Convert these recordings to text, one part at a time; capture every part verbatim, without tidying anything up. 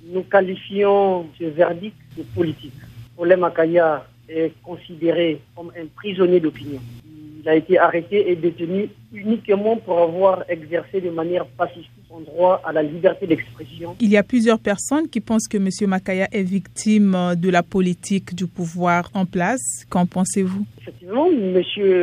Nous qualifions ce verdict de politique. Paulin Makaya est considéré comme un prisonnier d'opinion. Il a été arrêté et détenu uniquement pour avoir exercé de manière pacifique son droit à la liberté d'expression. Il y a plusieurs personnes qui pensent que M. Makaya est victime de la politique du pouvoir en place. Qu'en pensez-vous? Effectivement, M.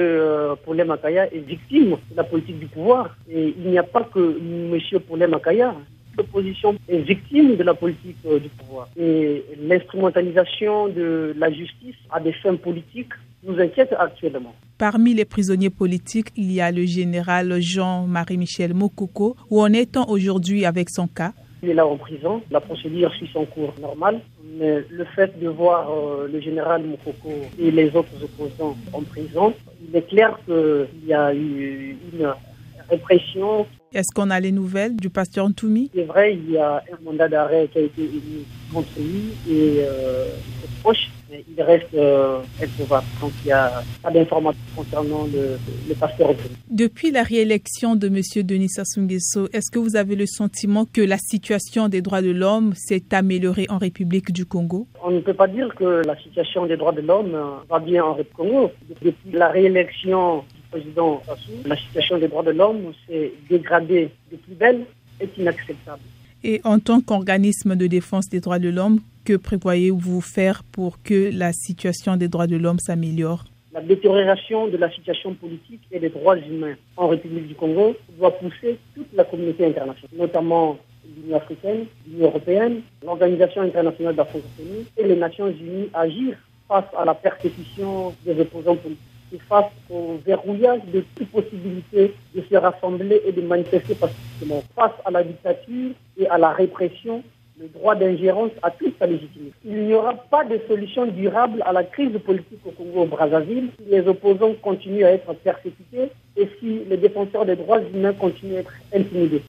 Paulin Makaya est victime de la politique du pouvoir. Et il n'y a pas que M. Paulin Makaya. L'opposition est victime de la politique du pouvoir. Et l'instrumentalisation de la justice à des fins politiques nous inquiète actuellement. Parmi les prisonniers politiques, il y a le général Jean-Marie Michel Moukoko. Où en est-on aujourd'hui avec son cas? Il est là en prison. La procédure suit son cours normal. Mais le fait de voir euh, le général Moukoko et les autres opposants en prison, il est clair qu'il y a eu une répression. Est-ce qu'on a les nouvelles du pasteur Ntoumi? C'est vrai, il y a un mandat d'arrêt qui a été émis contre lui et euh, ses proches. Mais il reste euh, introuvable. Donc il n'y a pas d'informations concernant le, le pasteur Ntoumi. Depuis la réélection de M. Denis Sassou Nguesso, est-ce que vous avez le sentiment que la situation des droits de l'homme s'est améliorée en République du Congo? On ne peut pas dire que la situation des droits de l'homme va bien en République du Congo. Depuis la réélection président Sassou, la situation des droits de l'homme s'est dégradée de plus belle et inacceptable. Et en tant qu'organisme de défense des droits de l'homme, que prévoyez-vous faire pour que la situation des droits de l'homme s'améliore? La détérioration de la situation politique et des droits humains en République du Congo doit pousser toute la communauté internationale, notamment l'Union africaine, l'Union européenne, l'Organisation internationale de la francophonie et les Nations unies à agir face à la persécution des opposants politiques. Face au verrouillage de toute possibilité de se rassembler et de manifester pacifiquement. Face à la dictature et à la répression, le droit d'ingérence a toute sa légitimité. Il n'y aura pas de solution durable à la crise politique au Congo-Brazzaville si les opposants continuent à être persécutés et si les défenseurs des droits humains continuent à être intimidés.